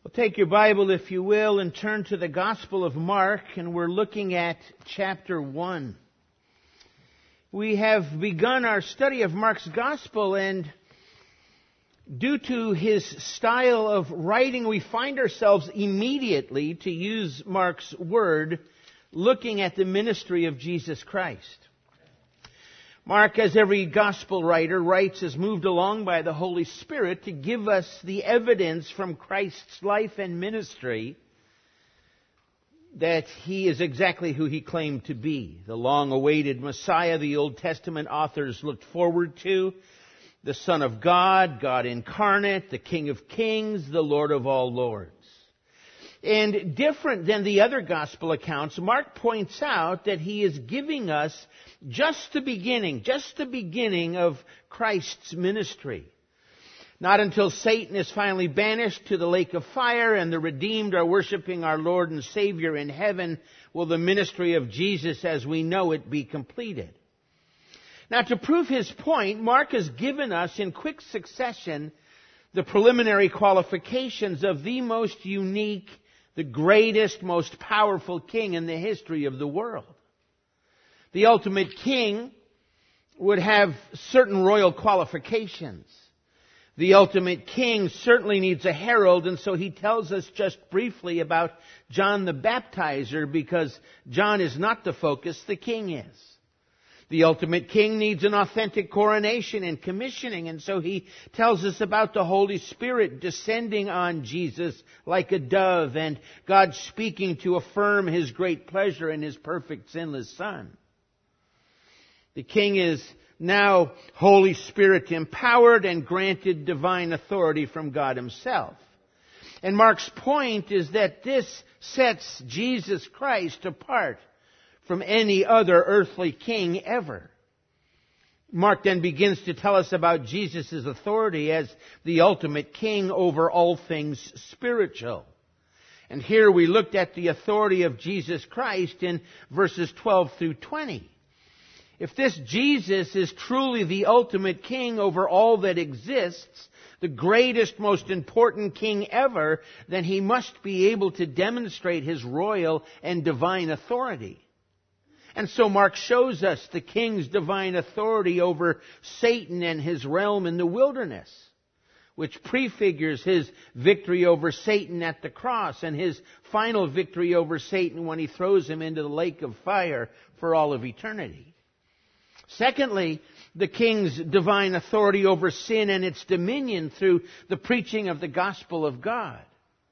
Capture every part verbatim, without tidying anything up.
Well, take your Bible, if you will, and turn to the Gospel of Mark, and we're looking at chapter one. We have begun our study of Mark's Gospel, and due to his style of writing, we find ourselves immediately, to use Mark's word, looking at the ministry of Jesus Christ. Mark, as every gospel writer, writes as moved along by the Holy Spirit to give us the evidence from Christ's life and ministry that he is exactly who he claimed to be. The long-awaited Messiah the Old Testament authors looked forward to, the Son of God, God incarnate, the King of Kings, the Lord of all lords. And different than the other gospel accounts, Mark points out that he is giving us just the beginning, just the beginning of Christ's ministry. Not until Satan is finally banished to the lake of fire and the redeemed are worshiping our Lord and Savior in heaven will the ministry of Jesus as we know it be completed. Now, to prove his point, Mark has given us in quick succession the preliminary qualifications of the most unique, the greatest, most powerful king in the history of the world. The ultimate king would have certain royal qualifications. The ultimate king certainly needs a herald, and so he tells us just briefly about John the Baptizer, because John is not the focus, the king is. The ultimate king needs an authentic coronation and commissioning, and so he tells us about the Holy Spirit descending on Jesus like a dove, and God speaking to affirm his great pleasure in his perfect sinless Son. The king is now Holy Spirit empowered and granted divine authority from God himself. And Mark's point is that this sets Jesus Christ apart from any other earthly king ever. Mark then begins to tell us about Jesus' authority as the ultimate king over all things spiritual. And here we looked at the authority of Jesus Christ in verses twelve through twenty. If this Jesus is truly the ultimate king over all that exists, the greatest, most important king ever, then he must be able to demonstrate his royal and divine authority. And so Mark shows us the king's divine authority over Satan and his realm in the wilderness, which prefigures his victory over Satan at the cross and his final victory over Satan when he throws him into the lake of fire for all of eternity. Secondly, the king's divine authority over sin and its dominion through the preaching of the gospel of God.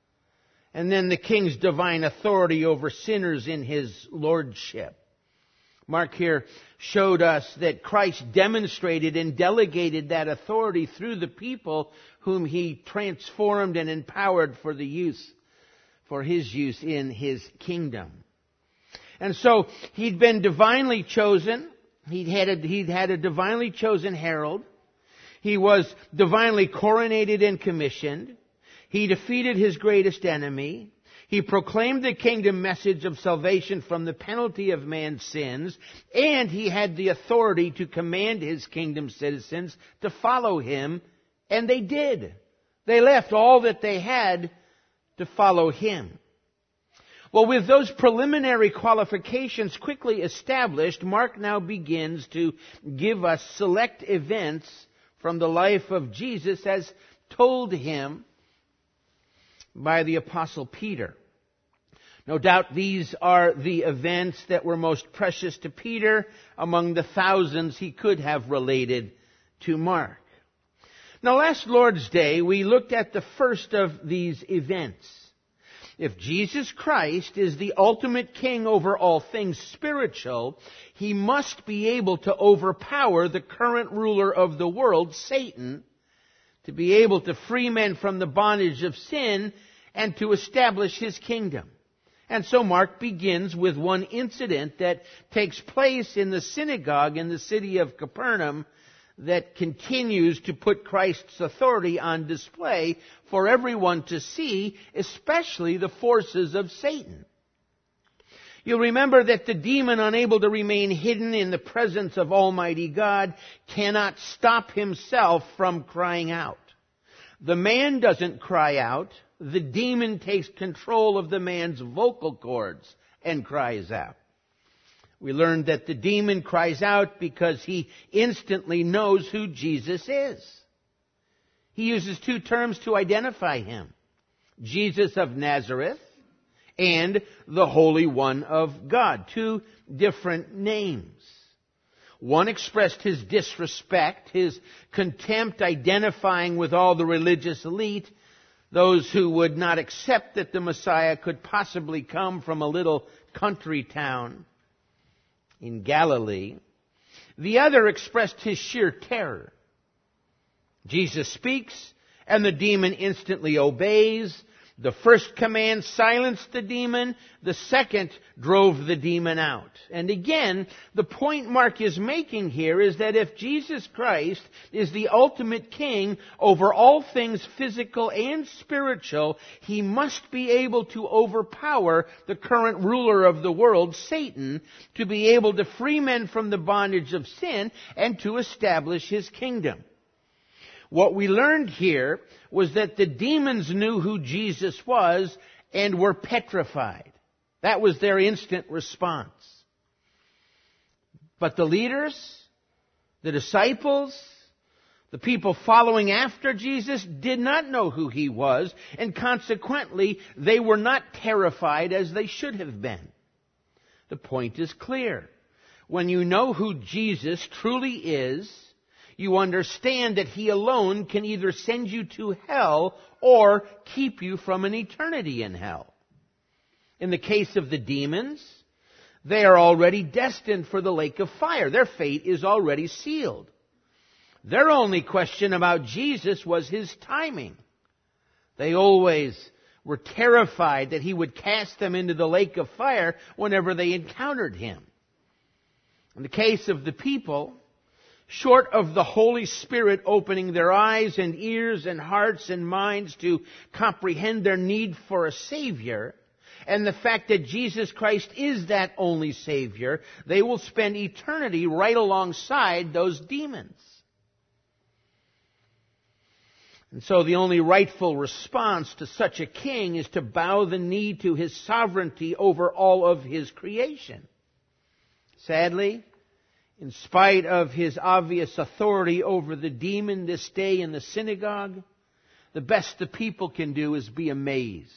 And then the king's divine authority over sinners in his lordship. Mark here showed us that Christ demonstrated and delegated that authority through the people whom he transformed and empowered for the use, for his use in his kingdom. And so he'd been divinely chosen. He'd had a, he'd had a divinely chosen herald. He was divinely coronated and commissioned. He defeated his greatest enemy. He proclaimed the kingdom message of salvation from the penalty of man's sins. And he had the authority to command his kingdom citizens to follow him. And they did. They left all that they had to follow him. Well, with those preliminary qualifications quickly established, Mark now begins to give us select events from the life of Jesus as told him by the Apostle Peter. No doubt these are the events that were most precious to Peter among the thousands he could have related to Mark. Now, last Lord's Day, we looked at the first of these events. If Jesus Christ is the ultimate king over all things spiritual, he must be able to overpower the current ruler of the world, Satan, to be able to free men from the bondage of sin and to establish his kingdom. And so Mark begins with one incident that takes place in the synagogue in the city of Capernaum that continues to put Christ's authority on display for everyone to see, especially the forces of Satan. You'll remember that the demon, unable to remain hidden in the presence of Almighty God, cannot stop himself from crying out. The man doesn't cry out. The demon takes control of the man's vocal cords and cries out. We learned that the demon cries out because he instantly knows who Jesus is. He uses two terms to identify him: Jesus of Nazareth and the Holy One of God. Two different names. One expressed his disrespect, his contempt, identifying with all the religious elite, those who would not accept that the Messiah could possibly come from a little country town in Galilee. The other expressed his sheer terror. Jesus speaks, and the demon instantly obeys. The first command silenced the demon. The second drove the demon out. And again, the point Mark is making here is that if Jesus Christ is the ultimate king over all things physical and spiritual, he must be able to overpower the current ruler of the world, Satan, to be able to free men from the bondage of sin and to establish his kingdom. What we learned here was that the demons knew who Jesus was and were petrified. That was their instant response. But the leaders, the disciples, the people following after Jesus did not know who he was, and consequently they were not terrified as they should have been. The point is clear. When you know who Jesus truly is, you understand that he alone can either send you to hell or keep you from an eternity in hell. In the case of the demons, they are already destined for the lake of fire. Their fate is already sealed. Their only question about Jesus was his timing. They always were terrified that he would cast them into the lake of fire whenever they encountered him. In the case of the people, short of the Holy Spirit opening their eyes and ears and hearts and minds to comprehend their need for a Savior, and the fact that Jesus Christ is that only Savior, they will spend eternity right alongside those demons. And so the only rightful response to such a king is to bow the knee to his sovereignty over all of his creation. Sadly, in spite of his obvious authority over the demon this day in the synagogue, the best the people can do is be amazed.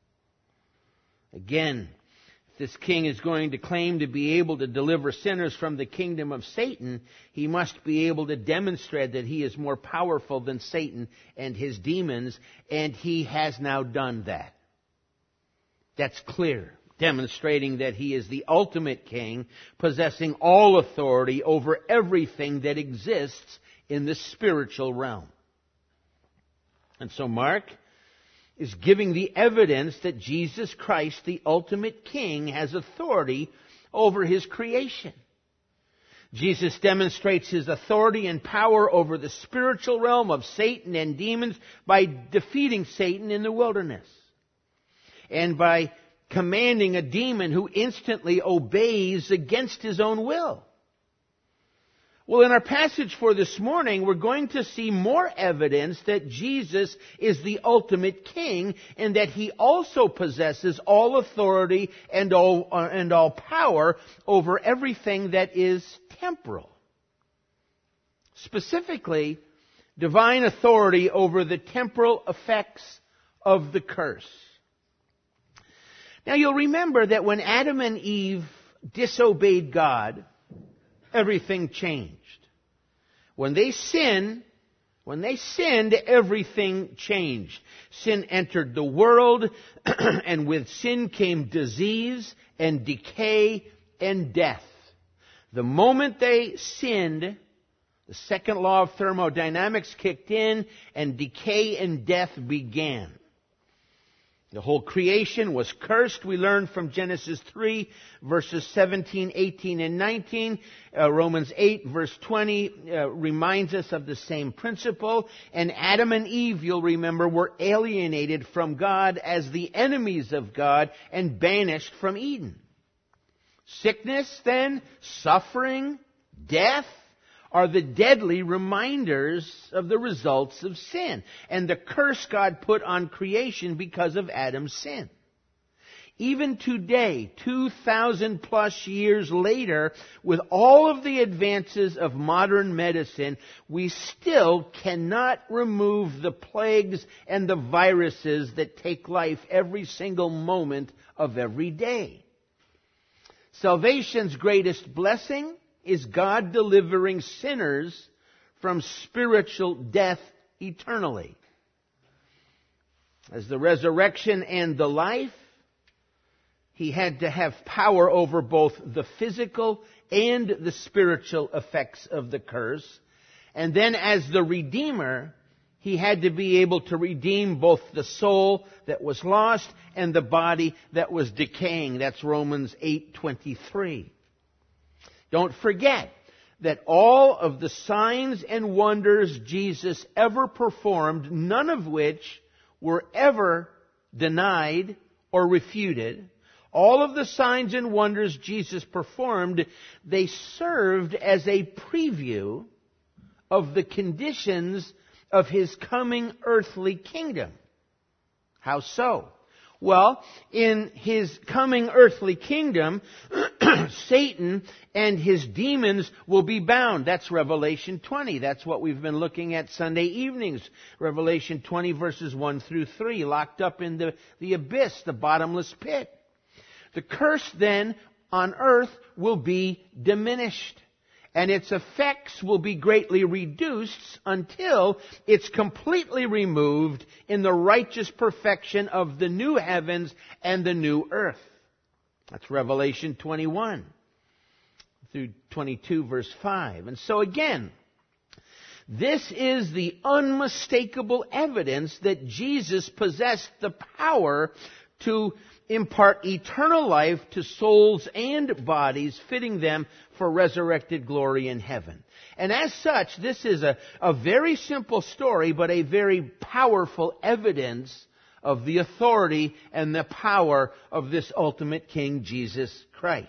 Again, if this king is going to claim to be able to deliver sinners from the kingdom of Satan, he must be able to demonstrate that he is more powerful than Satan and his demons, and he has now done that. That's clear, demonstrating that he is the ultimate king, possessing all authority over everything that exists in the spiritual realm. And so Mark is giving the evidence that Jesus Christ, the ultimate king, has authority over his creation. Jesus demonstrates his authority and power over the spiritual realm of Satan and demons by defeating Satan in the wilderness, and by commanding a demon who instantly obeys against his own will. Well, in our passage for this morning, we're going to see more evidence that Jesus is the ultimate king and that he also possesses all authority and all, uh, and all power over everything that is temporal. Specifically, divine authority over the temporal effects of the curse. Now, you'll remember that when Adam and Eve disobeyed God, everything changed. When they sinned, when they sinned, everything changed. Sin entered the world, and with sin came disease and decay and death. The moment they sinned, the second law of thermodynamics kicked in, and decay and death began. The whole creation was cursed. We learned from Genesis three, verses seventeen, eighteen, and nineteen. Uh, Romans eight, verse twenty, uh, reminds us of the same principle. And Adam and Eve, you'll remember, were alienated from God as the enemies of God and banished from Eden. Sickness, then, suffering, death, are the deadly reminders of the results of sin and the curse God put on creation because of Adam's sin. Even today, two thousand plus years later, with all of the advances of modern medicine, we still cannot remove the plagues and the viruses that take life every single moment of every day. Salvation's greatest blessing is God delivering sinners from spiritual death eternally. As the resurrection and the life, He had to have power over both the physical and the spiritual effects of the curse. And then as the Redeemer, He had to be able to redeem both the soul that was lost and the body that was decaying. That's Romans eight twenty-three. Don't forget that all of the signs and wonders Jesus ever performed, none of which were ever denied or refuted, all of the signs and wonders Jesus performed, they served as a preview of the conditions of His coming earthly kingdom. How so? Well, in His coming earthly kingdom, Satan and his demons will be bound. That's Revelation twenty. That's what we've been looking at Sunday evenings. Revelation twenty verses one through three, locked up in the, the abyss, the bottomless pit. The curse then on earth will be diminished, and its effects will be greatly reduced until it's completely removed in the righteous perfection of the new heavens and the new earth. That's Revelation twenty-one through twenty-two verse five. And so again, this is the unmistakable evidence that Jesus possessed the power to impart eternal life to souls and bodies, fitting them for resurrected glory in heaven. And as such, this is a, a very simple story, but a very powerful evidence of the authority and the power of this ultimate King, Jesus Christ.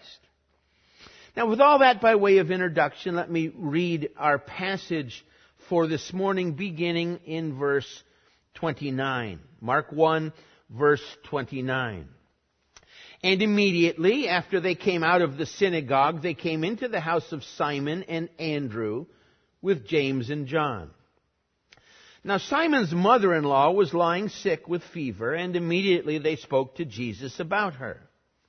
Now, with all that by way of introduction, let me read our passage for this morning, beginning in verse twenty-nine. Mark one, verse twenty-nine. And immediately after they came out of the synagogue, they came into the house of Simon and Andrew with James and John. Now Simon's mother-in-law was lying sick with fever, and immediately they spoke to Jesus about her.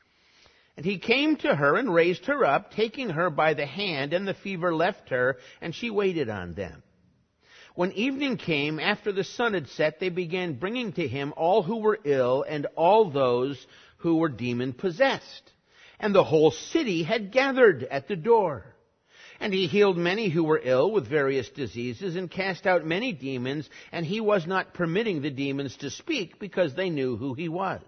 And He came to her and raised her up, taking her by the hand, and the fever left her, and she waited on them. When evening came, after the sun had set, they began bringing to Him all who were ill and all those who were demon-possessed. And the whole city had gathered at the door. And He healed many who were ill with various diseases and cast out many demons, and He was not permitting the demons to speak because they knew who He was.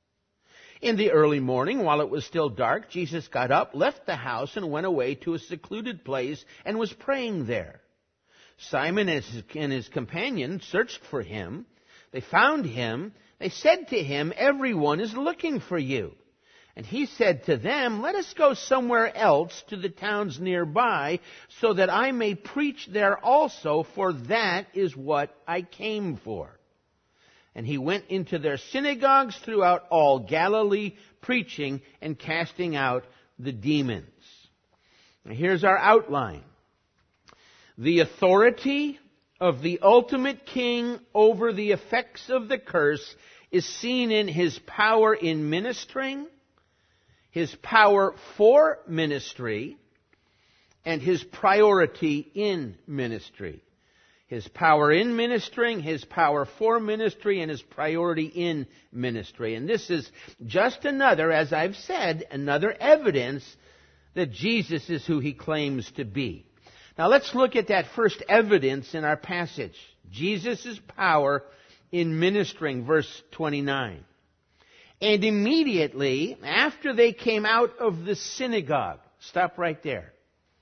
In the early morning, while it was still dark, Jesus got up, left the house, and went away to a secluded place and was praying there. Simon and his, and his companion searched for Him. They found Him. They said to Him, "Everyone is looking for you." And He said to them, "Let us go somewhere else to the towns nearby, so that I may preach there also, for that is what I came for." And He went into their synagogues throughout all Galilee, preaching and casting out the demons. Now here's our outline. The authority of the ultimate King over the effects of the curse is seen in His power in ministering, His power for ministry, and His priority in ministry. His power in ministering, His power for ministry, and His priority in ministry. And this is just another, as I've said, another evidence that Jesus is who He claims to be. Now let's look at that first evidence in our passage. Jesus' power in ministering, verse twenty-nine. And immediately after they came out of the synagogue. Stop right there.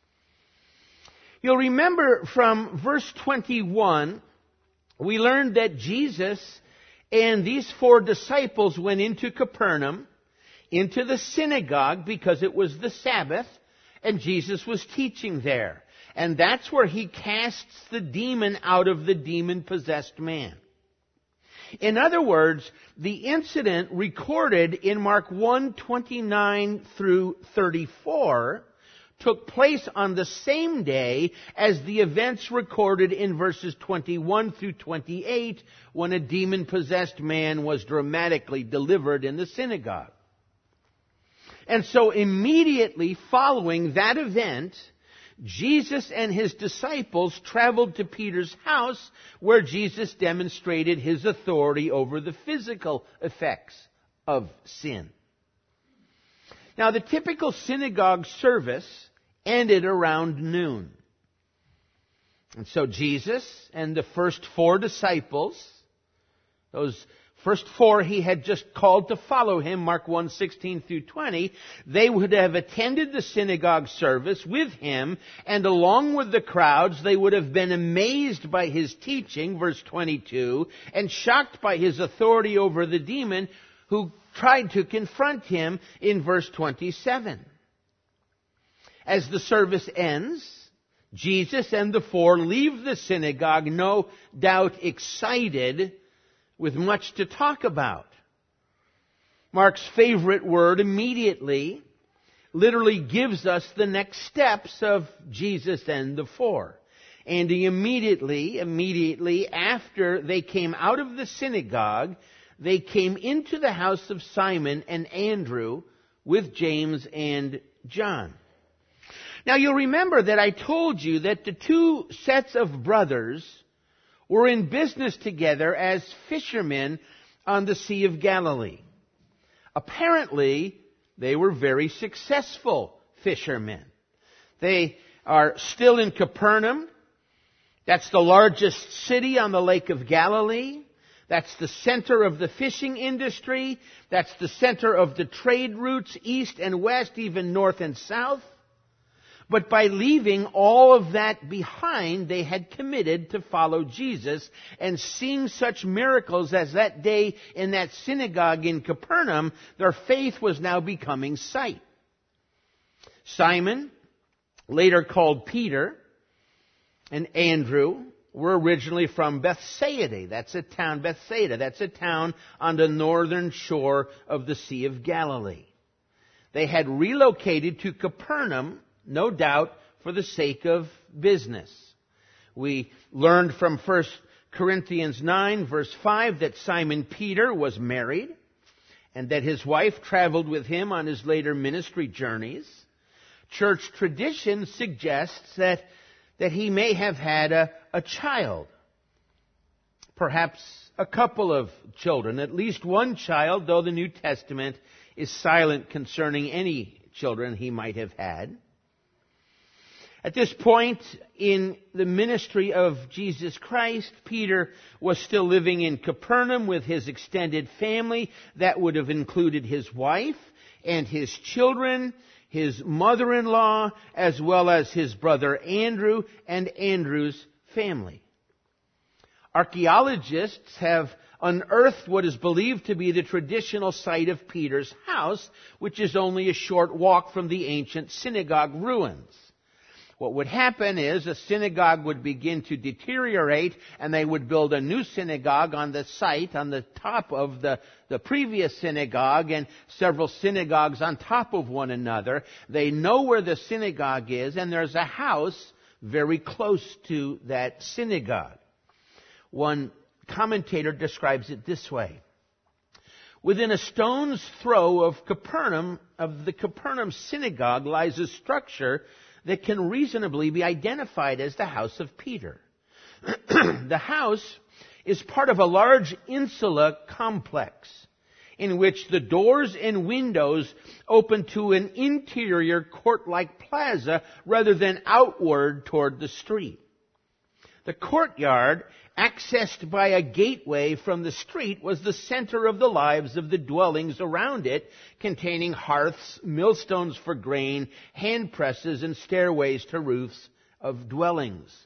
You'll remember from verse twenty-one, we learned that Jesus and these four disciples went into Capernaum, into the synagogue, because it was the Sabbath, and Jesus was teaching there. And that's where he casts the demon out of the demon-possessed man. In other words, the incident recorded in Mark one, twenty-nine through thirty-four took place on the same day as the events recorded in verses twenty-one through twenty-eight, when a demon-possessed man was dramatically delivered in the synagogue. And so immediately following that event, Jesus and his disciples traveled to Peter's house, where Jesus demonstrated his authority over the physical effects of sin. Now, the typical synagogue service ended around noon. And so Jesus and the first four disciples, those first four he had just called to follow him, Mark one, sixteen through twenty, they would have attended the synagogue service with him, and along with the crowds, they would have been amazed by his teaching, verse twenty-two, and shocked by his authority over the demon, who tried to confront him in verse twenty-seven. As the service ends, Jesus and the four leave the synagogue, no doubt excited, with much to talk about. Mark's favorite word, immediately, literally gives us the next steps of Jesus and the four. And immediately, immediately after they came out of the synagogue, they came into the house of Simon and Andrew with James and John. Now you'll remember that I told you that the two sets of brothers were in business together as fishermen on the Sea of Galilee. Apparently, they were very successful fishermen. They are still in Capernaum. That's the largest city on the Lake of Galilee. That's the center of the fishing industry. That's the center of the trade routes east and west, even north and south. But by leaving all of that behind, they had committed to follow Jesus, and seeing such miracles as that day in that synagogue in Capernaum, their faith was now becoming sight. Simon, later called Peter, and Andrew were originally from Bethsaida. That's a town, Bethsaida. That's a town on the northern shore of the Sea of Galilee. They had relocated to Capernaum, no doubt, for the sake of business. We learned from First Corinthians nine, verse five, that Simon Peter was married and that his wife traveled with him on his later ministry journeys. Church tradition suggests that, that he may have had a, a child, perhaps a couple of children, at least one child, though the New Testament is silent concerning any children he might have had. At this point in the ministry of Jesus Christ, Peter was still living in Capernaum with his extended family. That would have included his wife and his children, his mother-in-law, as well as his brother Andrew and Andrew's family. Archaeologists have unearthed what is believed to be the traditional site of Peter's house, which is only a short walk from the ancient synagogue ruins. What would happen is a synagogue would begin to deteriorate, and they would build a new synagogue on the site, on the top of the, the previous synagogue, and several synagogues on top of one another. They know where the synagogue is, and there's a house very close to that synagogue. One commentator describes it this way. Within a stone's throw of Capernaum, of the Capernaum synagogue, lies a structure that can reasonably be identified as the house of Peter. The house is part of a large insula complex in which the doors and windows open to an interior court-like plaza rather than outward toward the street. The courtyard, accessed by a gateway from the street, was the center of the lives of the dwellings around it, containing hearths, millstones for grain, hand presses, and stairways to roofs of dwellings.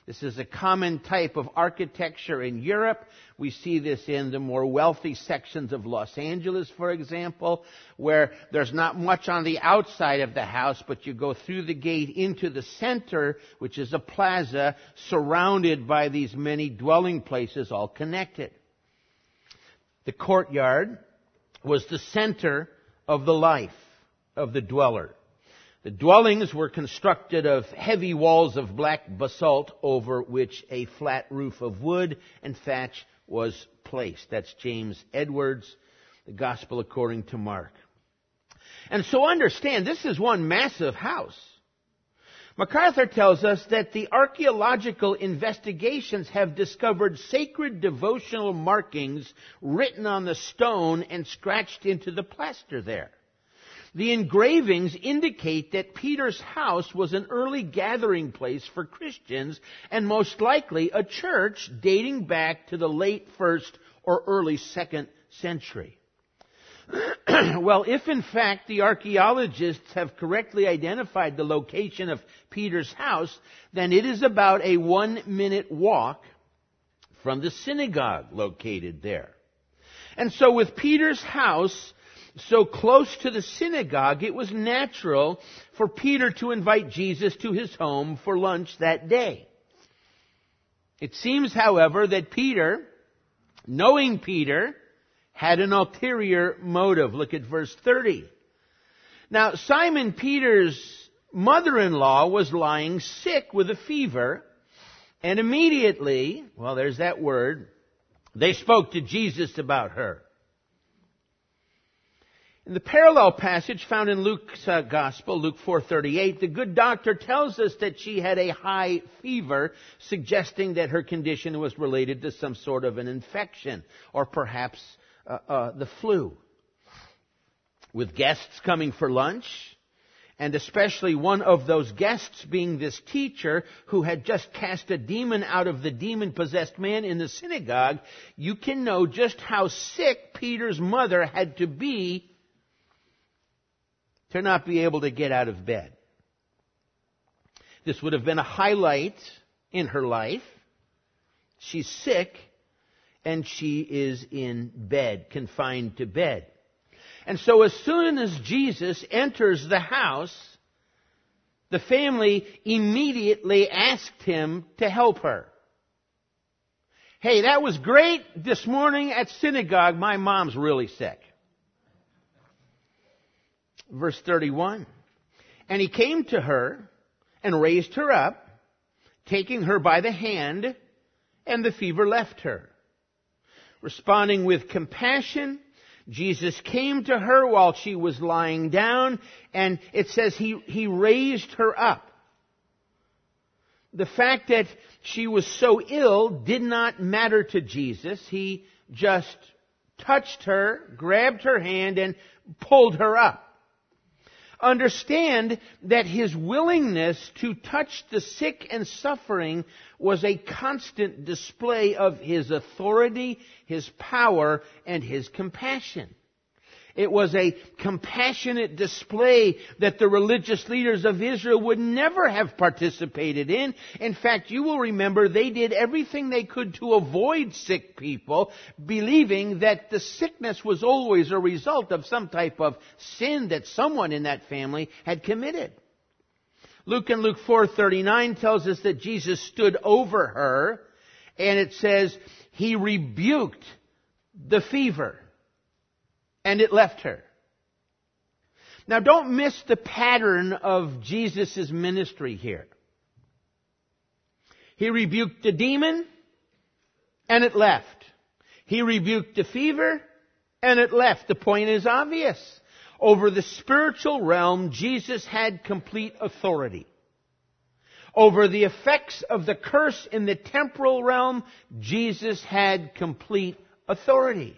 This is a common type of architecture in Europe. We see this in the more wealthy sections of Los Angeles, for example, where there's not much on the outside of the house, but you go through the gate into the center, which is a plaza, surrounded by these many dwelling places, all connected. The courtyard was the center of the life of the dweller. The dwellings were constructed of heavy walls of black basalt over which a flat roof of wood and thatch was placed. That's James Edwards, the Gospel according to Mark. And so understand, this is one massive house. MacArthur tells us that the archaeological investigations have discovered sacred devotional markings written on the stone and scratched into the plaster there. The engravings indicate that Peter's house was an early gathering place for Christians and most likely a church dating back to the late first or early second century. Well, if in fact the archaeologists have correctly identified the location of Peter's house, then it is about a one-minute walk from the synagogue located there. And so with Peter's house so close to the synagogue, it was natural for Peter to invite Jesus to his home for lunch that day. It seems, however, that Peter, knowing Peter, had an ulterior motive. Look at verse thirty. Now, Simon Peter's mother-in-law was lying sick with a fever, and immediately, well, there's that word, they spoke to Jesus about her. In the parallel passage found in Luke's uh, Gospel, Luke four thirty-eight, the good doctor tells us that she had a high fever, suggesting that her condition was related to some sort of an infection, or perhaps uh, uh, the flu. With guests coming for lunch, and especially one of those guests being this teacher who had just cast a demon out of the demon-possessed man in the synagogue, you can know just how sick Peter's mother had to be to not be able to get out of bed. This would have been a highlight in her life. She's sick, and she is in bed, confined to bed. And so as soon as Jesus enters the house, the family immediately asked him to help her. Hey, that was great this morning at synagogue. My mom's really sick. Verse thirty-one, and he came to her and raised her up, taking her by the hand, and the fever left her. Responding with compassion, Jesus came to her while she was lying down, and it says he, he raised her up. The fact that she was so ill did not matter to Jesus. He just touched her, grabbed her hand, and pulled her up. Understand that his willingness to touch the sick and suffering was a constant display of his authority, his power, and his compassion. It was a compassionate display that the religious leaders of Israel would never have participated in. In fact, you will remember they did everything they could to avoid sick people, believing that the sickness was always a result of some type of sin that someone in that family had committed. Luke in Luke four thirty-nine tells us that Jesus stood over her, and it says he rebuked the fever. And it left her. Now don't miss the pattern of Jesus' ministry here. He rebuked the demon, and it left. He rebuked the fever, and it left. The point is obvious. Over the spiritual realm, Jesus had complete authority. Over the effects of the curse in the temporal realm, Jesus had complete authority.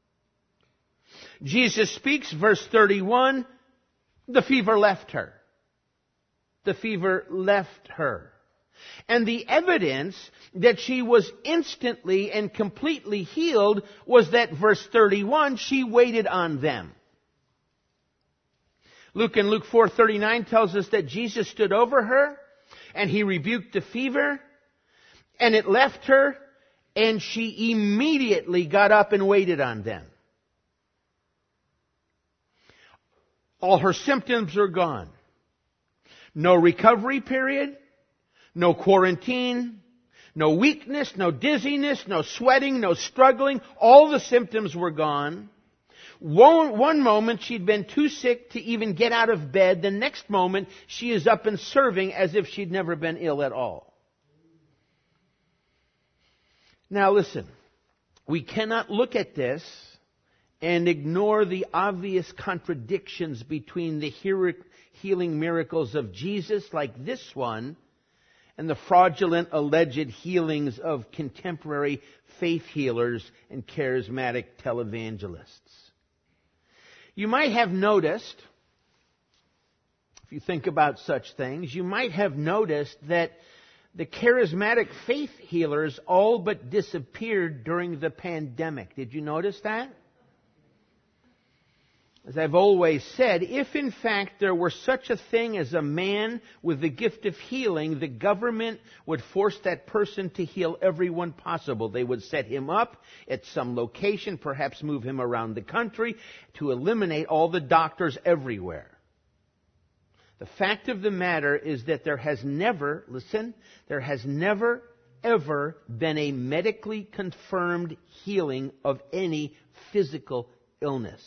Jesus speaks, verse thirty-one, the fever left her. The fever left her. And the evidence that she was instantly and completely healed was that, verse thirty-one, she waited on them. Luke in Luke four thirty-nine tells us that Jesus stood over her and he rebuked the fever. And it left her, and she immediately got up and waited on them. All her symptoms are gone. No recovery period, no quarantine, no weakness, no dizziness, no sweating, no struggling. All the symptoms were gone. One, one moment she'd been too sick to even get out of bed. The next moment she is up and serving as if she'd never been ill at all. Now listen, we cannot look at this and ignore the obvious contradictions between the healing miracles of Jesus, like this one, and the fraudulent alleged healings of contemporary faith healers and charismatic televangelists. You might have noticed, if you think about such things, you might have noticed that the charismatic faith healers all but disappeared during the pandemic. Did you notice that? As I've always said, if in fact there were such a thing as a man with the gift of healing, the government would force that person to heal everyone possible. They would set him up at some location, perhaps move him around the country to eliminate all the doctors everywhere. The fact of the matter is that there has never, listen, there has never, ever been a medically confirmed healing of any physical illness.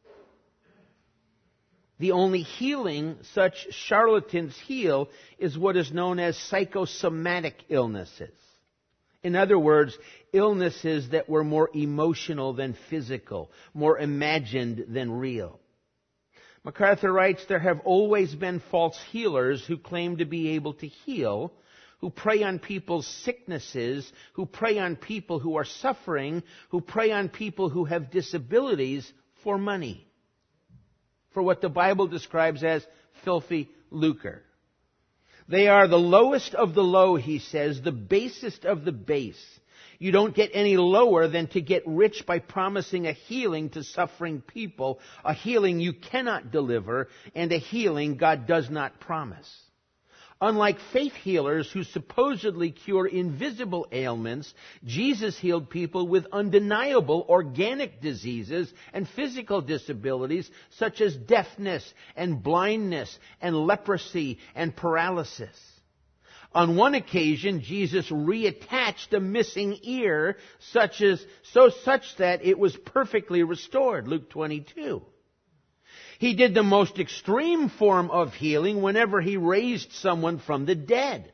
The only healing such charlatans heal is what is known as psychosomatic illnesses. In other words, illnesses that were more emotional than physical, more imagined than real. MacArthur writes, there have always been false healers who claim to be able to heal, who prey on people's sicknesses, who prey on people who are suffering, who prey on people who have disabilities for money. For what the Bible describes as filthy lucre. They are the lowest of the low, he says, the basest of the base. You don't get any lower than to get rich by promising a healing to suffering people, a healing you cannot deliver, and a healing God does not promise. Unlike faith healers who supposedly cure invisible ailments, Jesus healed people with undeniable organic diseases and physical disabilities such as deafness and blindness and leprosy and paralysis. On one occasion, Jesus reattached a missing ear such as, so such that it was perfectly restored, Luke twenty-two. He did the most extreme form of healing whenever he raised someone from the dead.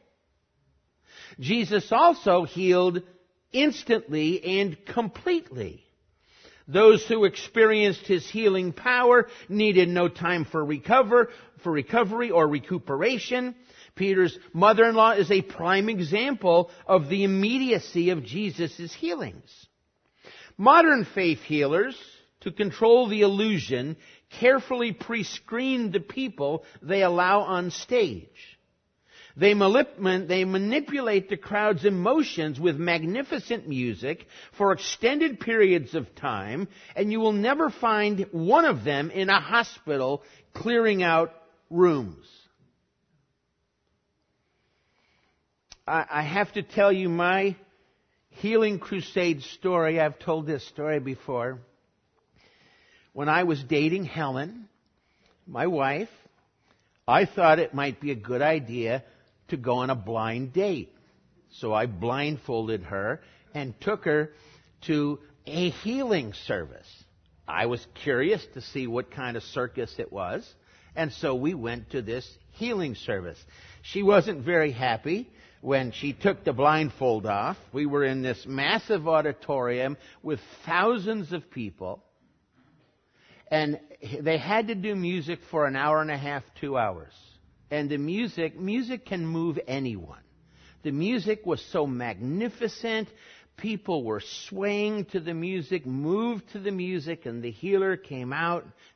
Jesus also healed instantly and completely. Those who experienced his healing power needed no time for recover, for recovery or recuperation. Peter's mother-in-law is a prime example of the immediacy of Jesus' healings. Modern faith healers, to control the illusion, carefully pre-screen the people they allow on stage. They, malip- they manipulate the crowd's emotions with magnificent music for extended periods of time, and you will never find one of them in a hospital clearing out rooms. I, I have to tell you my healing crusade story. I've told this story before. When I was dating Helen, my wife, I thought it might be a good idea to go on a blind date. So I blindfolded her and took her to a healing service. I was curious to see what kind of circus it was, and so we went to this healing service. She wasn't very happy when she took the blindfold off. We were in this massive auditorium with thousands of people. And they had to do music for an hour and a half, two hours. And the music, music can move anyone. The music was so magnificent. People were swaying to the music, moved to the music, and the healer came out,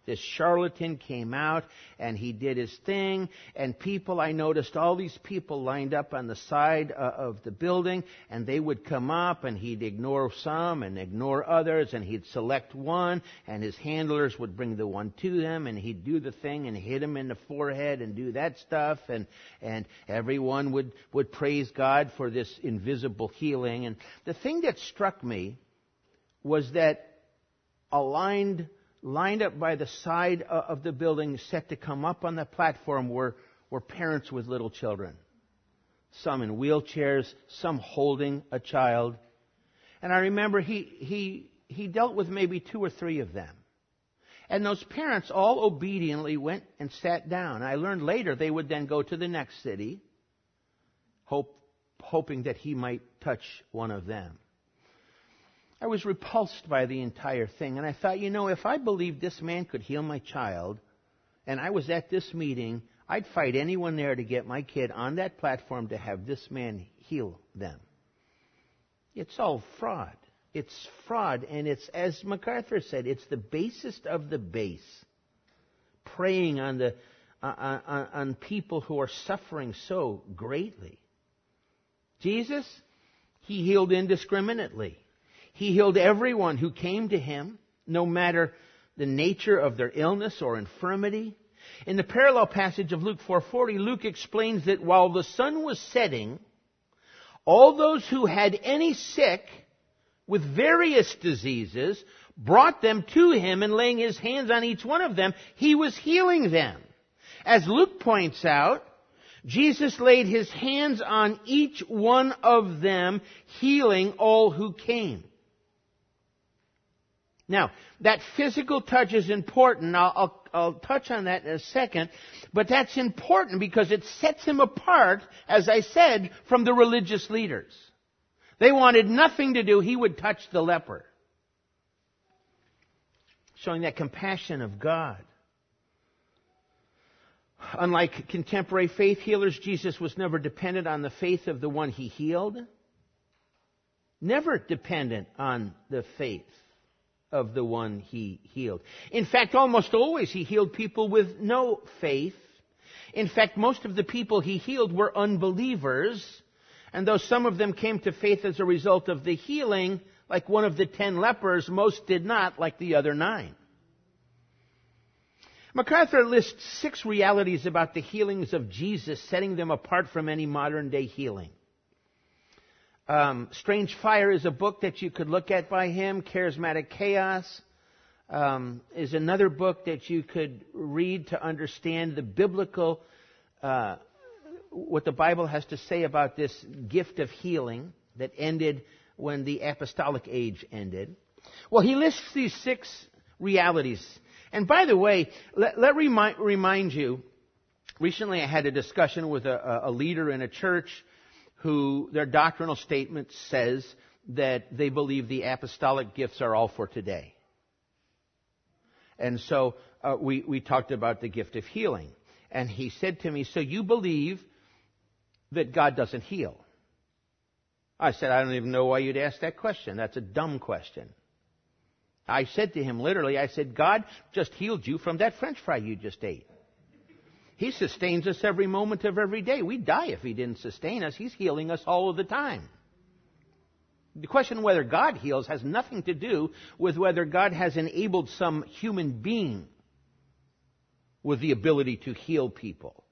This charlatan came out and he did his thing, and people, I noticed all these people lined up on the side uh, of the building, and they would come up and he'd ignore some and ignore others, and he'd select one, and his handlers would bring the one to them, and he'd do the thing and hit him in the forehead and do that stuff, and and everyone would, would praise God for this invisible healing. And the thing that struck me was that aligned lined up by the side of the building, set to come up on the platform, were, were parents with little children. Some in wheelchairs, some holding a child. And I remember he, he, he dealt with maybe two or three of them. And those parents all obediently went and sat down. I learned later they would then go to the next city, hope, hoping that he might touch one of them. I was repulsed by the entire thing, and I thought, you know, if I believed this man could heal my child, and I was at this meeting, I'd fight anyone there to get my kid on that platform to have this man heal them. It's all fraud. It's fraud, and it's, as MacArthur said, it's the basest of the base, preying on the uh, on, on people who are suffering so greatly. Jesus, he healed indiscriminately. He healed everyone who came to him, no matter the nature of their illness or infirmity. In the parallel passage of Luke four forty, Luke explains that while the sun was setting, all those who had any sick with various diseases brought them to him, and laying his hands on each one of them, he was healing them. As Luke points out, Jesus laid his hands on each one of them, healing all who came. Now, that physical touch is important. I'll, I'll, I'll touch on that in a second. But that's important because it sets him apart, as I said, from the religious leaders. They wanted nothing to do. He would touch the leper, showing that compassion of God. Unlike contemporary faith healers, Jesus was never dependent on the faith of the one he healed. Never dependent on the faith of the one he healed. In fact, almost always he healed people with no faith. In fact, most of the people he healed were unbelievers. And though some of them came to faith as a result of the healing, like one of the ten lepers, most did not, like the other nine. MacArthur lists six realities about the healings of Jesus, setting them apart from any modern-day healing. Um, Strange Fire is a book that you could look at by him. Charismatic Chaos um, is another book that you could read to understand the biblical, uh, what the Bible has to say about this gift of healing that ended when the apostolic age ended. Well, he lists these six realities. And by the way, let, let remind, remind you, recently I had a discussion with a, a leader in a church who their doctrinal statement says that they believe the apostolic gifts are all for today. And so uh, we, we talked about the gift of healing. And he said to me, so you believe that God doesn't heal? I said, I don't even know why you'd ask that question. That's a dumb question. I said to him literally, I said, God just healed you from that French fry you just ate. He sustains us every moment of every day. We'd die if he didn't sustain us. He's healing us all of the time. The question of whether God heals has nothing to do with whether God has enabled some human being with the ability to heal people.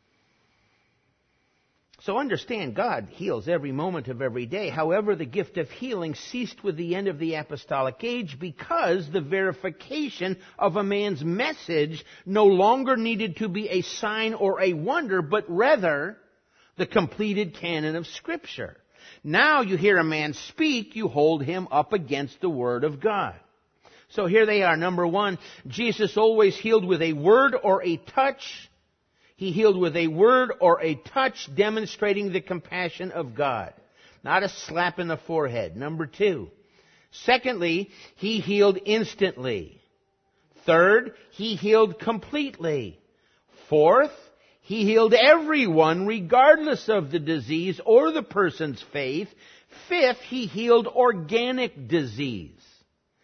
So understand, God heals every moment of every day. However, the gift of healing ceased with the end of the apostolic age because the verification of a man's message no longer needed to be a sign or a wonder, but rather the completed canon of Scripture. Now you hear a man speak, you hold him up against the Word of God. So here they are. Number one, Jesus always healed with a word or a touch. He healed with a word or a touch, demonstrating the compassion of God. Not a slap in the forehead. Number two. Secondly, he healed instantly. Third, he healed completely. Fourth, he healed everyone regardless of the disease or the person's faith. Fifth, he healed organic disease.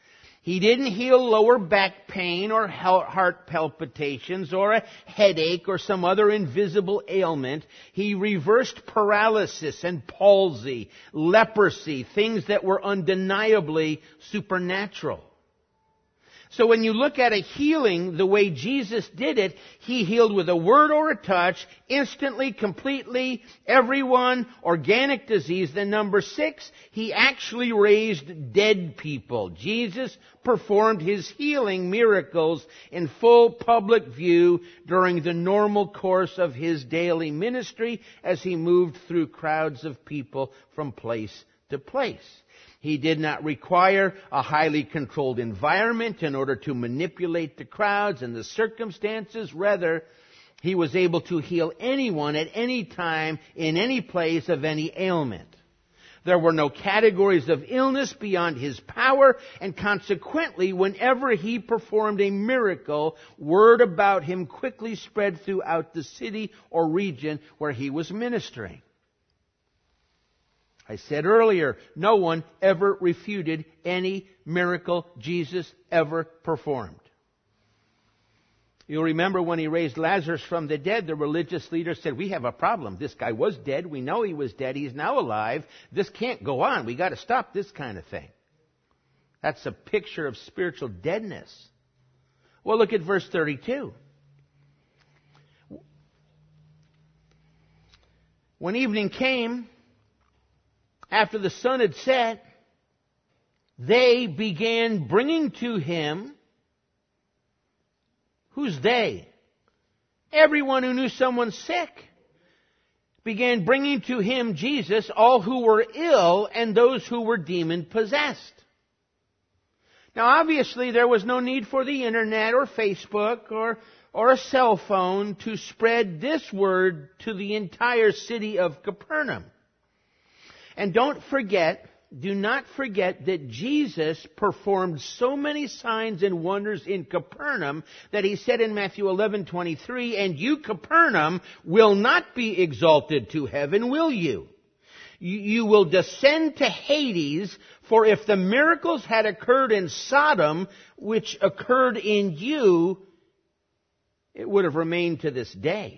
He didn't heal lower back pain or heart palpitations or a headache or some other invisible ailment. He reversed paralysis and palsy, leprosy, things that were undeniably supernatural. So when you look at a healing the way Jesus did it, He healed with a word or a touch, instantly, completely, everyone, organic disease. Then number six, He actually raised dead people. Jesus performed His healing miracles in full public view during the normal course of His daily ministry as He moved through crowds of people from place to place. He did not require a highly controlled environment in order to manipulate the crowds and the circumstances. Rather, He was able to heal anyone at any time, in any place, of any ailment. There were no categories of illness beyond His power, and consequently, whenever He performed a miracle, word about Him quickly spread throughout the city or region where He was ministering. I said earlier, no one ever refuted any miracle Jesus ever performed. You'll remember when He raised Lazarus from the dead, the religious leaders said, we have a problem. This guy was dead. We know he was dead. He's now alive. This can't go on. We got to stop this kind of thing. That's a picture of spiritual deadness. Well, look at verse thirty-two. When evening came, after the sun had set, they began bringing to Him. Who's they? Everyone who knew someone sick began bringing to Him, Jesus, all who were ill and those who were demon-possessed. Now, obviously, there was no need for the internet or Facebook or, or a cell phone to spread this word to the entire city of Capernaum. And don't forget, do not forget that Jesus performed so many signs and wonders in Capernaum that He said in Matthew eleven twenty-three, and you, Capernaum, will not be exalted to heaven, will you? You, you will descend to Hades, for if the miracles had occurred in Sodom, which occurred in you, it would have remained to this day.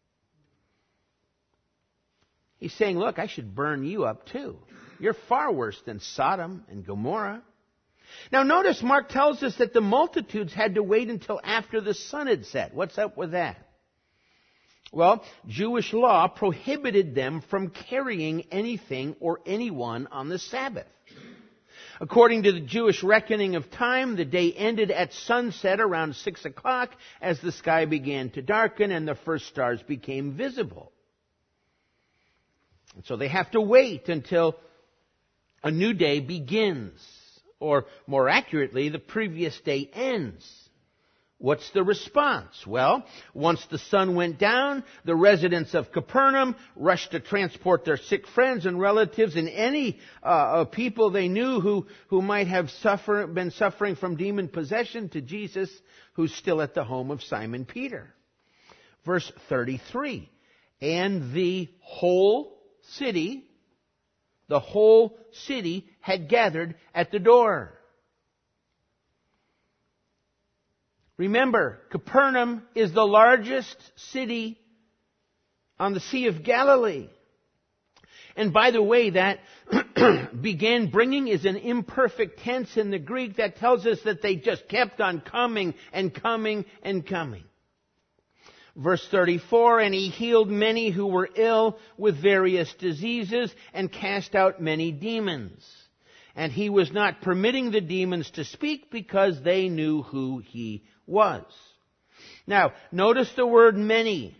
He's saying, look, I should burn you up too. You're far worse than Sodom and Gomorrah. Now notice Mark tells us that the multitudes had to wait until after the sun had set. What's up with that? Well, Jewish law prohibited them from carrying anything or anyone on the Sabbath. According to the Jewish reckoning of time, the day ended at sunset around six o'clock as the sky began to darken and the first stars became visible. And so they have to wait until a new day begins, or more accurately, the previous day ends. What's the response? Well, once the sun went down, the residents of Capernaum rushed to transport their sick friends and relatives and any uh, people they knew who, who might have suffer, been suffering from demon possession to Jesus, who's still at the home of Simon Peter. Verse thirty-three, and the whole city, the whole city had gathered at the door. Remember, Capernaum is the largest city on the Sea of Galilee. And by the way, that began bringing is an imperfect tense in the Greek that tells us that they just kept on coming and coming and coming. Verse thirty-four, and He healed many who were ill with various diseases and cast out many demons. And He was not permitting the demons to speak because they knew who He was. Now, notice the word many.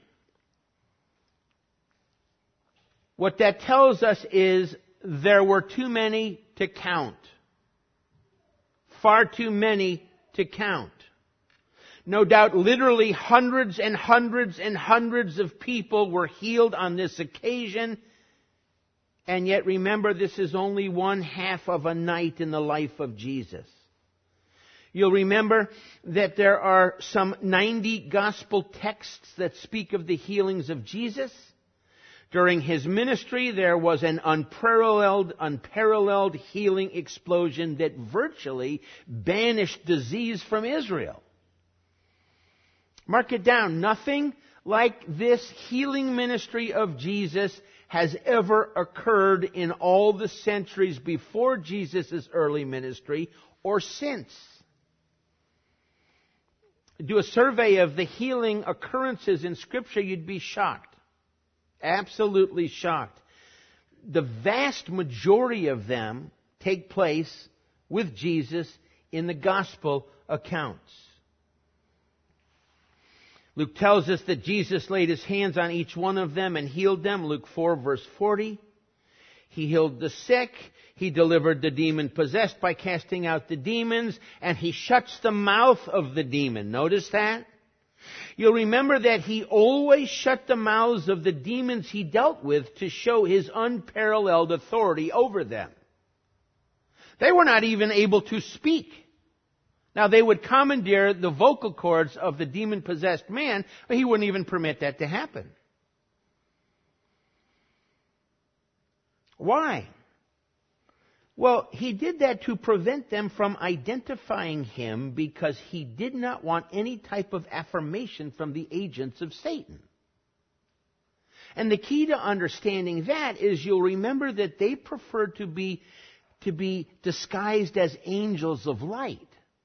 What that tells us is there were too many to count. Far too many to count. No doubt literally hundreds and hundreds and hundreds of people were healed on this occasion. And yet remember, this is only one half of a night in the life of Jesus. You'll remember that there are some ninety gospel texts that speak of the healings of Jesus. During his ministry, there was an unparalleled, unparalleled healing explosion that virtually banished disease from Israel. Mark it down. Nothing like this healing ministry of Jesus has ever occurred in all the centuries before Jesus' early ministry or since. Do a survey of the healing occurrences in Scripture, you'd be shocked. Absolutely shocked. The vast majority of them take place with Jesus in the gospel accounts. Luke tells us that Jesus laid his hands on each one of them and healed them. Luke four, verse forty. He healed the sick. He delivered the demon-possessed by casting out the demons. And he shuts the mouth of the demon. Notice that? You'll remember that he always shut the mouths of the demons he dealt with to show his unparalleled authority over them. They were not even able to speak. Now, they would commandeer the vocal cords of the demon-possessed man, but he wouldn't even permit that to happen. Why? Well, he did that to prevent them from identifying him because he did not want any type of affirmation from the agents of Satan. And the key to understanding that is you'll remember that they preferred to be, to be disguised as angels of light.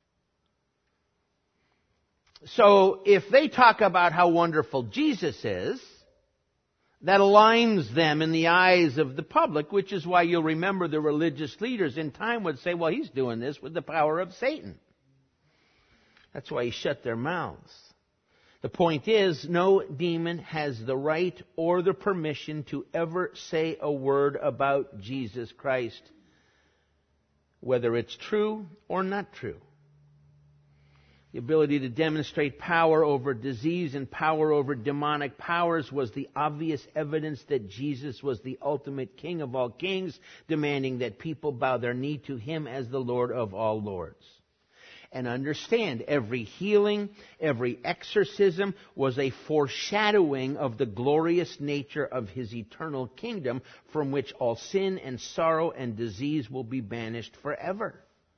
So if they talk about how wonderful Jesus is, that aligns them in the eyes of the public, which is why you'll remember the religious leaders in time would say, well, he's doing this with the power of Satan. That's why he shut their mouths. The point is, no demon has the right or the permission to ever say a word about Jesus Christ, whether it's true or not true. The ability to demonstrate power over disease and power over demonic powers was the obvious evidence that Jesus was the ultimate King of all kings, demanding that people bow their knee to him as the Lord of all lords. And understand, every healing, every exorcism was a foreshadowing of the glorious nature of his eternal kingdom, from which all sin and sorrow and disease will be banished forever.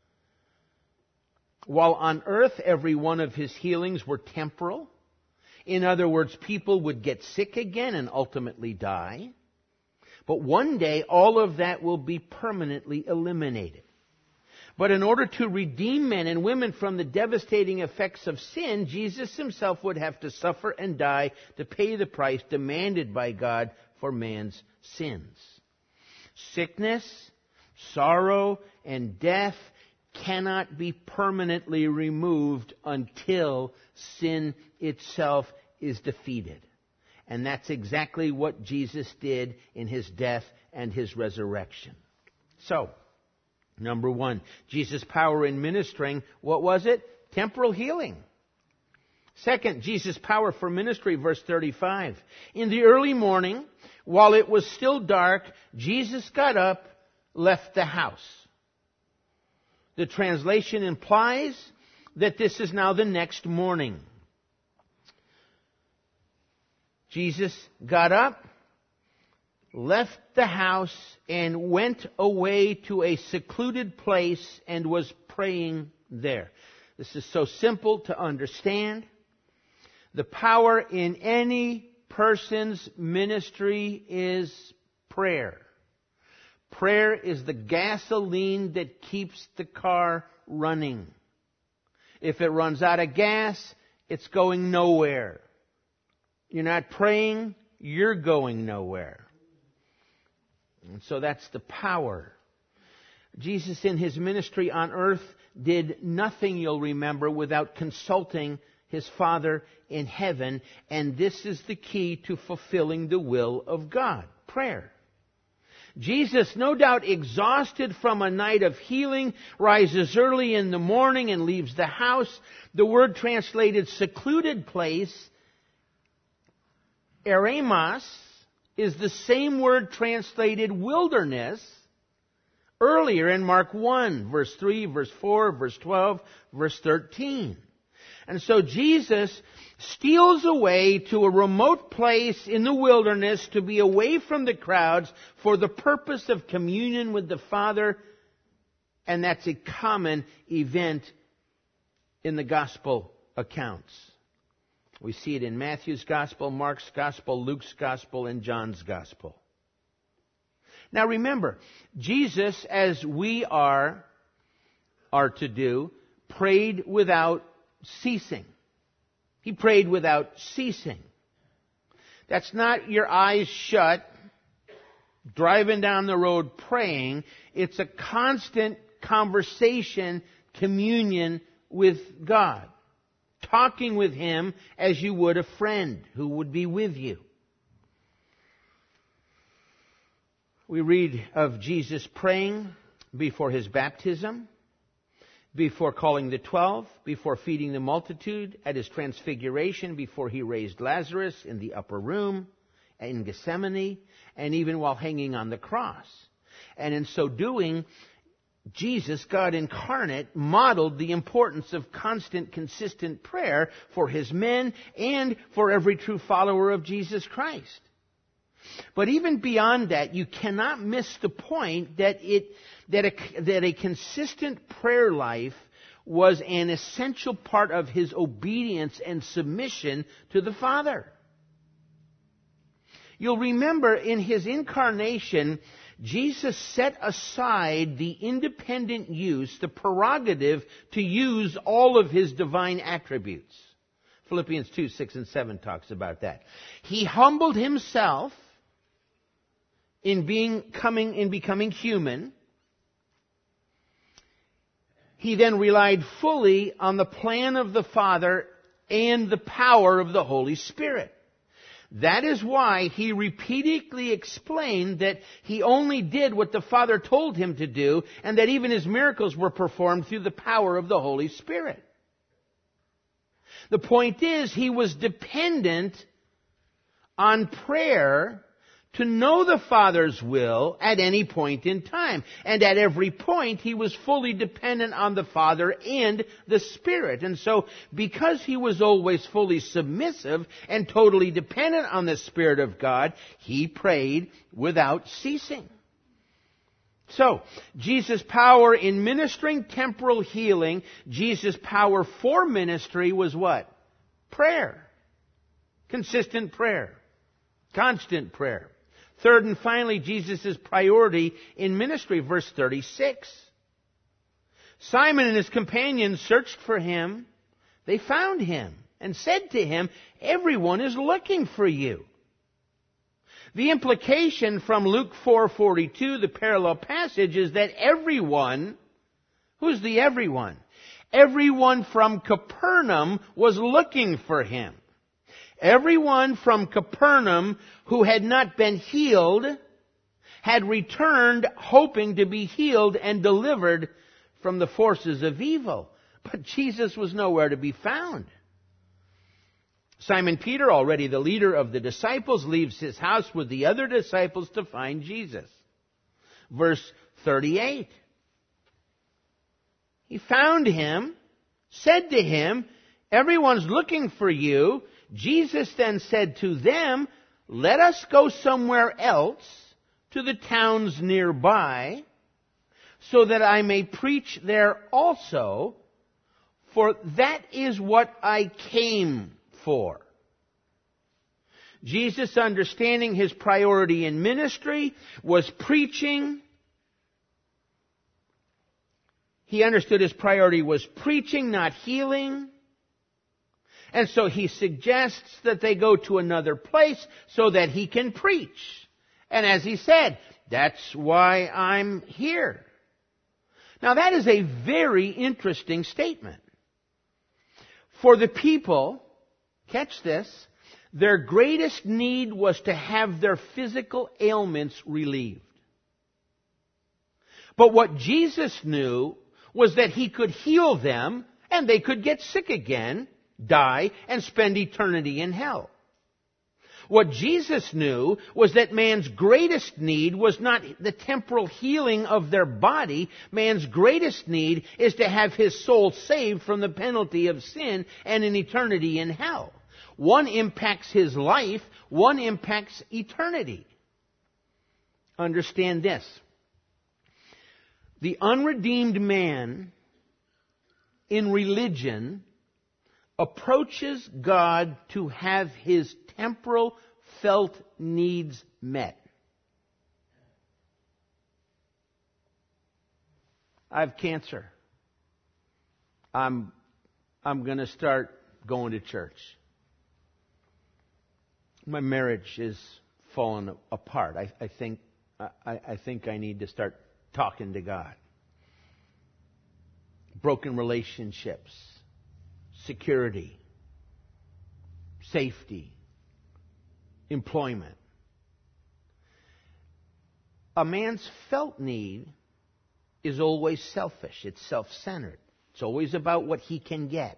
While on earth, every one of his healings were temporal. In other words, people would get sick again and ultimately die. But one day, all of that will be permanently eliminated. But in order to redeem men and women from the devastating effects of sin, Jesus himself would have to suffer and die to pay the price demanded by God for man's sins. Sickness, sorrow, and death cannot be permanently removed until sin itself is defeated. And that's exactly what Jesus did in his death and his resurrection. So, number one, Jesus' power in ministering, what was it? Temporal healing. Second, Jesus' power for ministry, verse thirty-five. In the early morning, while it was still dark, Jesus got up, left the house. The translation implies that this is now the next morning. Jesus got up, left the house, and went away to a secluded place and was praying there. This is so simple to understand. The power in any person's ministry is prayer. Prayer is the gasoline that keeps the car running. If it runs out of gas, it's going nowhere. You're not praying, you're going nowhere. And so that's the power. Jesus in his ministry on earth did nothing, you'll remember, without consulting his Father in heaven. And this is the key to fulfilling the will of God. Prayer. Jesus, no doubt exhausted from a night of healing, rises early in the morning and leaves the house. The word translated secluded place, eremos, is the same word translated wilderness earlier in Mark one, verse three, verse four, verse twelve, verse thirteen. And so Jesus steals away to a remote place in the wilderness to be away from the crowds for the purpose of communion with the Father. And that's a common event in the gospel accounts. We see it in Matthew's gospel, Mark's gospel, Luke's gospel, and John's gospel. Now remember, Jesus, as we are, are to do, prayed without ceasing. He prayed without ceasing. That's not your eyes shut, driving down the road praying. It's a constant conversation, communion with God. Talking with Him as you would a friend who would be with you. We read of Jesus praying before His baptism, before calling the twelve, before feeding the multitude, at His transfiguration, before He raised Lazarus in the upper room, in Gethsemane, and even while hanging on the cross. And in so doing, Jesus, God incarnate, modeled the importance of constant, consistent prayer for His men and for every true follower of Jesus Christ. But even beyond that, you cannot miss the point that it that a, that a consistent prayer life was an essential part of His obedience and submission to the Father. You'll remember in His incarnation, Jesus set aside the independent use, the prerogative to use all of His divine attributes. Philippians two, six, and seven talks about that. He humbled Himself in being coming in becoming human. He then relied fully on the plan of the Father and the power of the Holy Spirit. That is why He repeatedly explained that He only did what the Father told Him to do, and that even His miracles were performed through the power of the Holy Spirit. The point is, He was dependent on prayer to know the Father's will at any point in time. And at every point, He was fully dependent on the Father and the Spirit. And so, because He was always fully submissive and totally dependent on the Spirit of God, He prayed without ceasing. So, Jesus' power in ministering temporal healing, Jesus' power for ministry was what? Prayer. Consistent prayer. Constant prayer. Third and finally, Jesus' priority in ministry, verse thirty-six. Simon and his companions searched for Him. They found Him and said to Him, "Everyone is looking for you." The implication from Luke four forty-two, the parallel passage, is that everyone, who's the everyone? Everyone from Capernaum was looking for Him. Everyone from Capernaum who had not been healed had returned hoping to be healed and delivered from the forces of evil. But Jesus was nowhere to be found. Simon Peter, already the leader of the disciples, leaves his house with the other disciples to find Jesus. Verse thirty-eight. He found Him, said to him, "Everyone's looking for you." Jesus then said to them, "Let us go somewhere else, to the towns nearby, so that I may preach there also, for that is what I came for." Jesus, understanding His priority in ministry, was preaching. He understood His priority was preaching, not healing. And so He suggests that they go to another place so that He can preach. And as He said, that's why I'm here. Now that is a very interesting statement. For the people, catch this, their greatest need was to have their physical ailments relieved. But what Jesus knew was that He could heal them and they could get sick again, die, and spend eternity in hell. What Jesus knew was that man's greatest need was not the temporal healing of their body. Man's greatest need is to have his soul saved from the penalty of sin and an eternity in hell. One impacts his life, one impacts eternity. Understand this. The unredeemed man in religion approaches God to have his temporal felt needs met. I have cancer. I'm, I'm going to start going to church. My marriage is falling apart. I, I think I, I think I need to start talking to God. Broken relationships, security, safety, employment. A man's felt need is always selfish. It's self-centered. It's always about what he can get.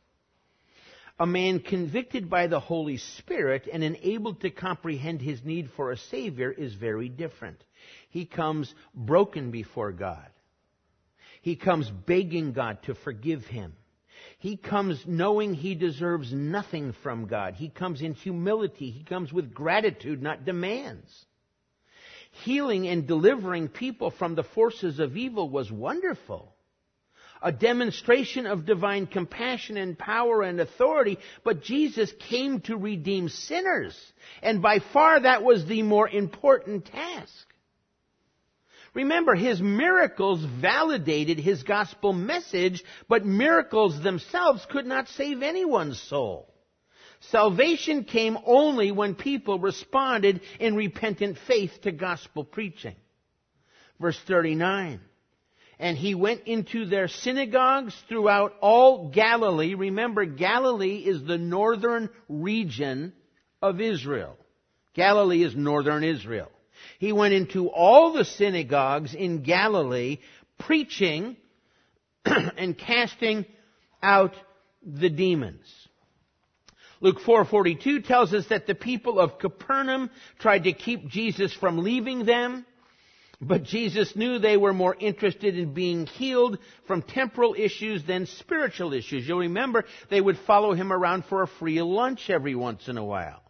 A man convicted by the Holy Spirit and enabled to comprehend his need for a Savior is very different. He comes broken before God. He comes begging God to forgive him. He comes knowing he deserves nothing from God. He comes in humility. He comes with gratitude, not demands. Healing and delivering people from the forces of evil was wonderful. A demonstration of divine compassion and power and authority, but Jesus came to redeem sinners. And by far that was the more important task. Remember, his miracles validated his gospel message, but miracles themselves could not save anyone's soul. Salvation came only when people responded in repentant faith to gospel preaching. Verse thirty-nine. And he went into their synagogues throughout all Galilee. Remember, Galilee is the northern region of Israel. Galilee is northern Israel. He went into all the synagogues in Galilee, preaching and casting out the demons. Luke four forty-two tells us that the people of Capernaum tried to keep Jesus from leaving them. But Jesus knew they were more interested in being healed from temporal issues than spiritual issues. You'll remember they would follow him around for a free lunch every once in a while.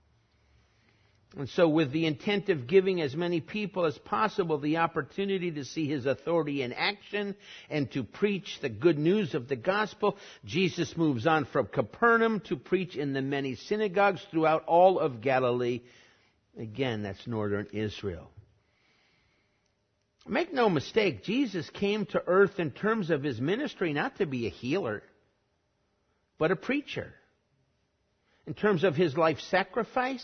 And so with the intent of giving as many people as possible the opportunity to see his authority in action and to preach the good news of the gospel, Jesus moves on from Capernaum to preach in the many synagogues throughout all of Galilee. Again, that's northern Israel. Make no mistake, Jesus came to earth in terms of his ministry not to be a healer, but a preacher. In terms of his life sacrifice,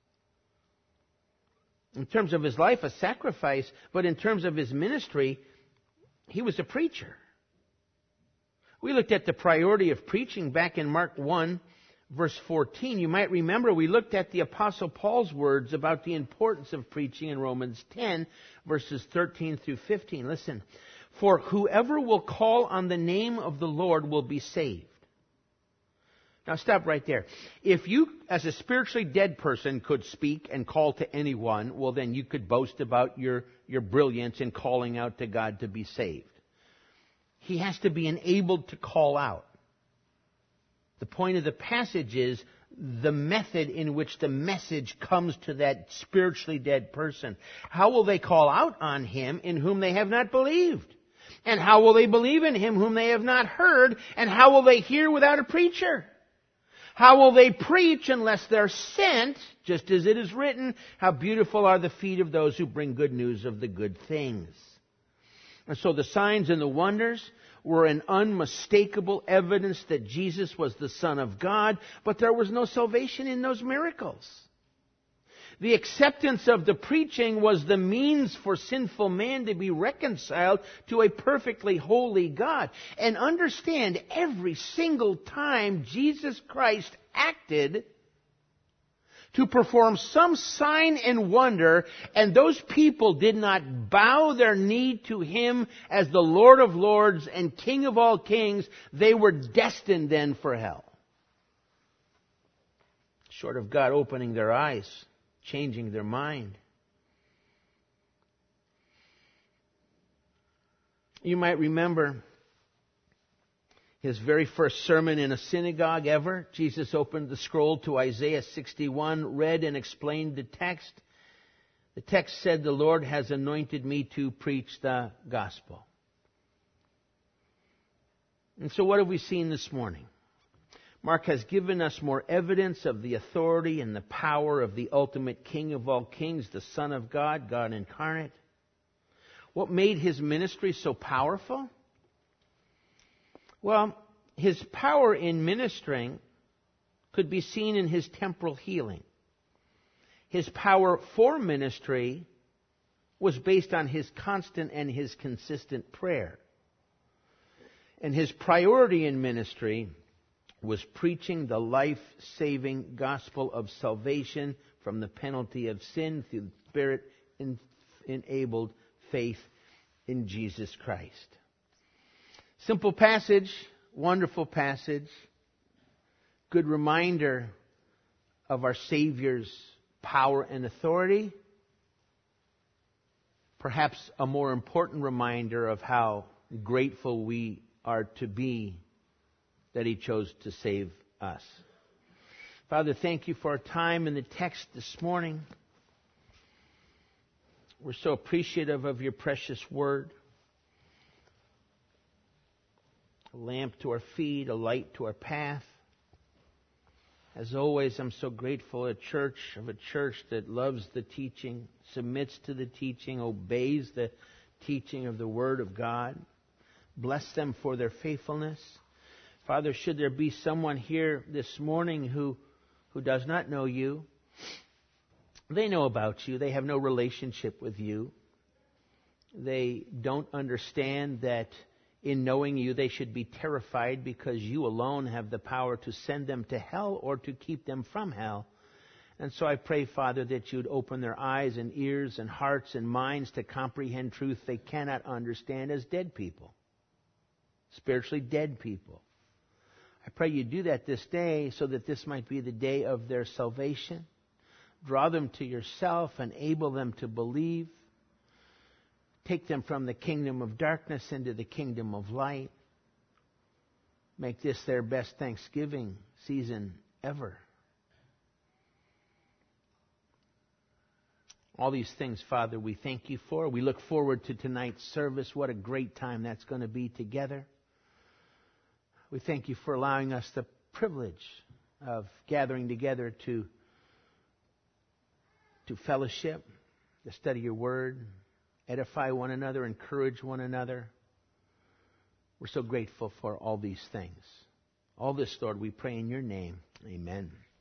in terms of his life a sacrifice, but in terms of his ministry, he was a preacher. We looked at the priority of preaching back in Mark one, verse fourteen. You might remember we looked at the Apostle Paul's words about the importance of preaching in Romans ten, verses thirteen through fifteen. Listen, for whoever will call on the name of the Lord will be saved. Now stop right there. If you, as a spiritually dead person, could speak and call to anyone, well then you could boast about your, your brilliance in calling out to God to be saved. He has to be enabled to call out. The point of the passage is the method in which the message comes to that spiritually dead person. How will they call out on him in whom they have not believed? And how will they believe in him whom they have not heard? And how will they hear without a preacher? How will they preach unless they're sent? Just as it is written, how beautiful are the feet of those who bring good news of the good things. And so the signs and the wonders were an unmistakable evidence that Jesus was the Son of God, but there was no salvation in those miracles. The acceptance of the preaching was the means for sinful man to be reconciled to a perfectly holy God. And understand, every single time Jesus Christ acted to perform some sign and wonder, and those people did not bow their knee to him as the Lord of Lords and King of all kings, they were destined then for hell. short of God opening their eyes, changing their mind. You might remember his very first sermon in a synagogue ever. Jesus opened the scroll to Isaiah sixty-one, read and explained the text. The text said, "The Lord has anointed me to preach the gospel." And so what have we seen this morning? Mark has given us more evidence of the authority and the power of the ultimate King of all kings, the Son of God, God incarnate. What made his ministry so powerful? Well, his power in ministering could be seen in his temporal healing. His power for ministry was based on his constant and his consistent prayer. And his priority in ministry was preaching the life-saving gospel of salvation from the penalty of sin through Spirit-enabled faith in Jesus Christ. Simple passage, wonderful passage, good reminder of our Savior's power and authority. Perhaps a more important reminder of how grateful we are to be that He chose to save us. Father, thank you for our time in the text this morning. We're so appreciative of your precious word. A lamp to our feet, a light to our path. As always, I'm so grateful a church of a church that loves the teaching, submits to the teaching, obeys the teaching of the Word of God. Bless them for their faithfulness. Father, should there be someone here this morning who, who does not know you, they know about you. They have no relationship with you. They don't understand that in knowing you, they should be terrified because you alone have the power to send them to hell or to keep them from hell. And so I pray, Father, that you'd open their eyes and ears and hearts and minds to comprehend truth they cannot understand as dead people, spiritually dead people. I pray you do that this day so that this might be the day of their salvation. Draw them to yourself, enable them to believe. Take them from the kingdom of darkness into the kingdom of light. Make this their best Thanksgiving season ever. All these things, Father, we thank you for. We look forward to tonight's service. What a great time that's going to be together. We thank you for allowing us the privilege of gathering together to, to fellowship, to study your word, edify one another, encourage one another. We're so grateful for all these things. All this, Lord, we pray in your name. Amen.